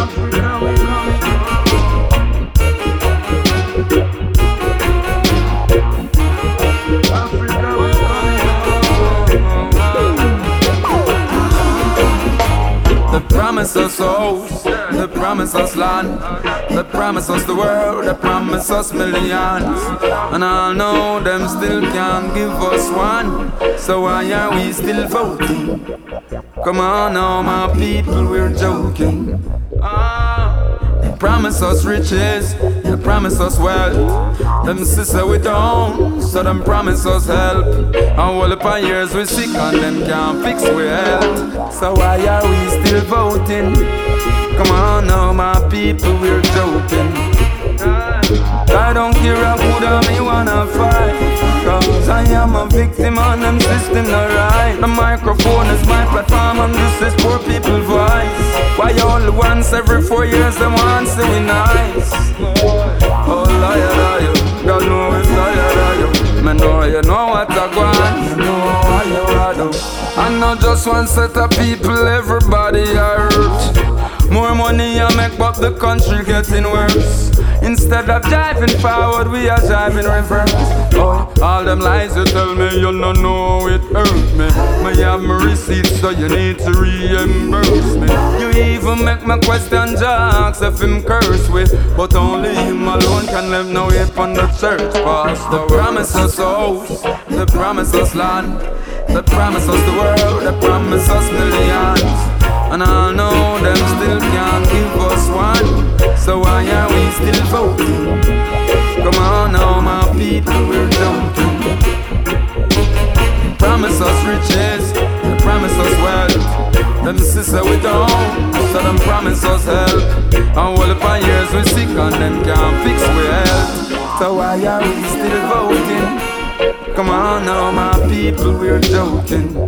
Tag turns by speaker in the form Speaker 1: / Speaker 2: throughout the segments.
Speaker 1: They promise us house, they promise us land, they promise us the world, they promise us millions. And I know them still can't give us one. So why are we still voting? Come on now, my people, we're joking. They promise us riches, they promise us wealth. Them sister we don't, so them promise us help. And all the years we sick and them can't fix we health. So why are we still voting? Come on now, my people, we're joking. I don't care who the me wanna fight, cause I am a victim and them system not right. The microphone is my platform and this is poor people voice. Why all once every 4 years them want to be nice? Oh liar, God know it's liar. Me know you know what I want, you know what you do. And not just one set of people, everybody hurt. More money I make but the country getting worse. Instead of driving forward, we are driving reverse. Oh, all them lies you tell me, you don't know how it hurt me. Me have my receipts, so you need to reimburse me. You even make me question jocks if him curse with, but only him alone can live no hate on the church past. They promise us house, they promise us land, they promise us the world, they promise us millions. And I know them still can't give us one. So why are we still voting? Come on now, my people, we're joking. They promise us riches, they promise us wealth. Them sister we don't, so them promise us help. And all the years we sick and them can't fix we health. So why are we still voting? Come on now, my people, we're joking.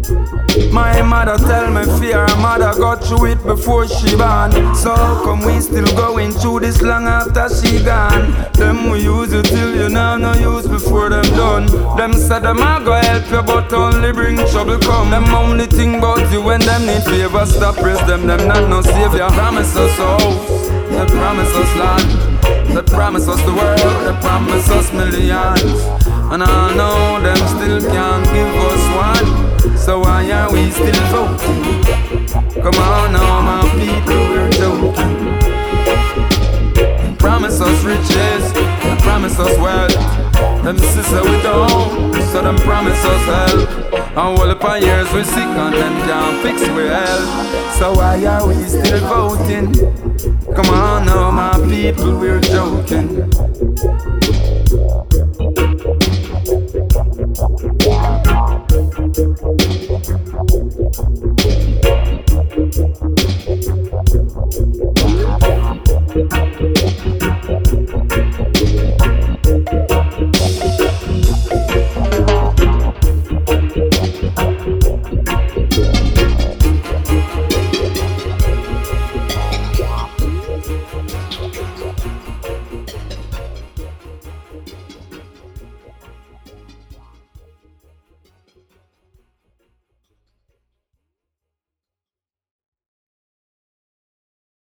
Speaker 1: My mother tell me fear, her mother got through it before she born. So how come we still going through this long after she gone? Them we use you till you now no use before them done. Them said them a go help you but only bring trouble come. Them only think about you when them need favor. Stop press them not no savior. They promise us house, they promise us land, they promise us the world, they promise us millions. And I know them still can't give us one. So why are we still voting? Come on now, my people, we're joking. They promise us riches, they promise us wealth. Them sister we don't, so them promise us help. And all the years we sick and them can't fix we health. So why are we still voting? Come on now, my people, we're joking.